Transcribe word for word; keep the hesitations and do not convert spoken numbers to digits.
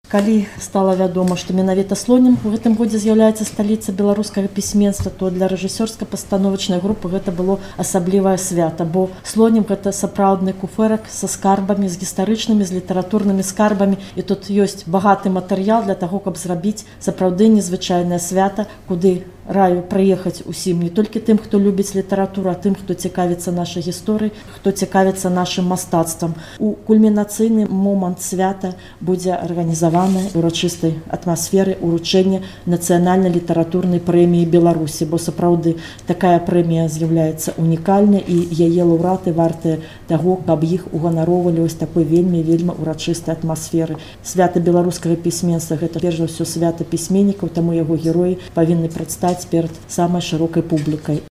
Калі стала вядома, што менавіта Слонім у гэтым годзе з'яўляецца сталіца беларускага пісьменства, то для рэжысёрска-пастановачнай групы гэта было асаблівае свята, бо Слонім гэта сапраўдны куфэрак са скарбамі, з гістарычнымі, з літаратурнымі скарбамі, і тут ёсць багаты матэрыял для таго, каб зрабіць сапраўды незвычайнае свята, куды раю прыехаць усім, не толькі тым, хто любіць літаратуру, а тым, хто цікавіцца нашай гісторыяй, хто цікавіцца нашым мастацтвам. У кульмінацыйны момант свята будзе арганізавана урачыстай атмасферы уручэння нацыянальнай літаратурнай прэміі Беларусі, бо сапраўды такая прэмія з'яўляецца унікальнай, і яе лаўрэаты вартыя таго, каб іх уганароўвалі вось такой вельмі вельмі урачыстай атмасферы. Свята беларускага пісьменства гэта перш за ўсё свята пісьменнікаў, таму яго героі павінны прадстаць перад самай шырокай публікай.